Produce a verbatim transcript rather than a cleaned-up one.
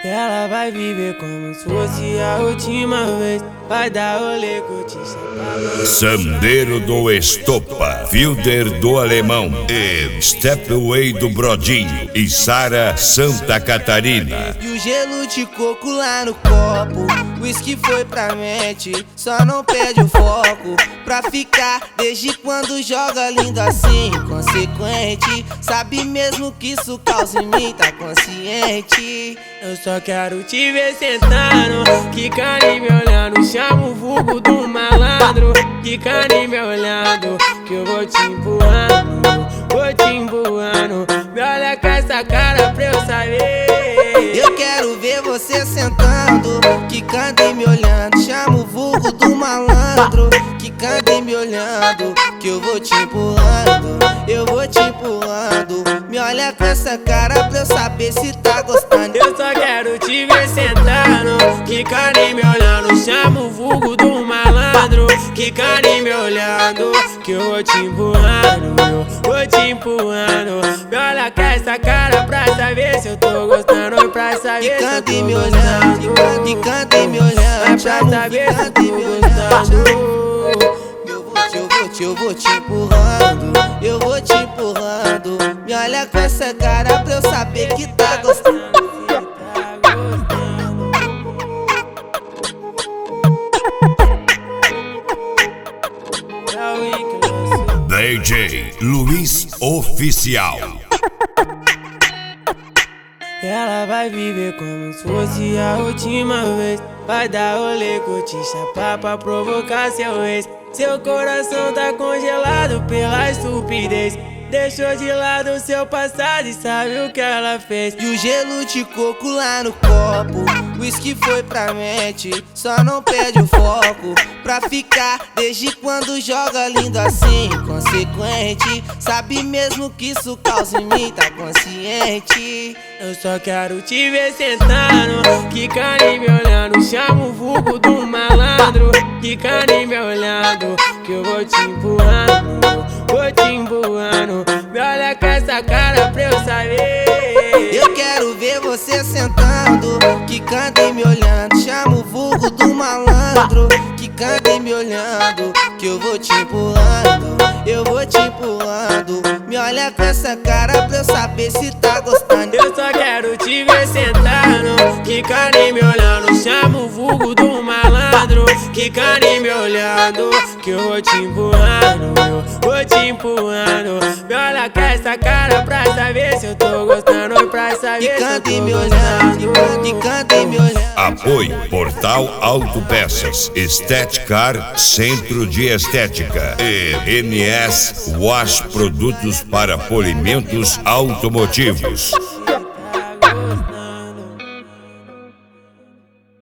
Ela vai viver como se fosse a última vez. Vai dar rolê, curtir, Sandeiro do Estopa, Wilder do Alemão e Stepway do Brodinho e Sara Santa Catarina. E o gelo de coco lá no copo, whisky foi pra mente, só não perde o foco. Pra ficar desde quando joga lindo assim, consequente. Sabe mesmo que isso causa em mim, tá consciente. Eu só quero te ver sentando, quicando e me olhando. Chama o vulgo do malandro, quicando e me olhando, que eu vou te empurrando, vou te empurrando. Me olha com essa cara pra eu saber. Eu quero ver você sentando, quicando e me olhando. Chama o vulgo do malandro, quicando e me olhando, que eu vou te empurrando, eu vou te empurrando. Me olha com essa cara pra eu saber se tá gostando. Eu só quero te ver sentando, quicando e me olhando. Chama o vulgo do malandro, quicando e me olhando, que eu vou te empurrando, eu vou te empurrando. Me olha com essa cara pra saber se eu tô gostando, pra saber se eu tô Quicando e me olhando, quicando e me olhando, pra saber se eu tô gostando. Eu vou te, eu vou te, eu vou te empurrando, eu vou te empurrando. Me olha com essa cara pra eu saber que tá gostando. D J Luiz Oficial. Ela vai viver como se fosse a última vez. Vai dar rolê, curtir, chapar pra provocar seu ex. Seu coração tá congelado pela estupidez. Deixou de lado seu passado e sabe o que ela fez. E o gelo de coco lá no copo, whisky foi pra mente, só não perde o foco. Pra ficar desde quando joga lindo assim, consequente. Sabe mesmo que isso causa em mim, tá consciente. Eu só quero te ver sentando, quicando e me olhando. Chama o vulgo do malandro, quicando e me olhando, que eu vou te empurrando, vou te empurrando. Me olha com essa cara pra eu saber. Eu quero ver você sentando, quicando e me olhando. Chama o vulgo do malandro, quicando e me olhando, que eu vou te empurrando, eu vou te empurrando. Me olha com essa cara pra eu saber se tá gostando. Eu só quero te ver sentando, quicando e me olhando. Chama o vulgo do malandro, quicando e me olhando, que eu vou te empurrando, eu vou te empurrando. Me olha com essa cara pra saber se eu tô gostando, pra saber se eu Quicando e tô me olhando, gostando. quicando e me olhando. Apoio Portal Autopeças, Estética, Centro de Estética e M S Wash Produtos para Polimentos Automotivos.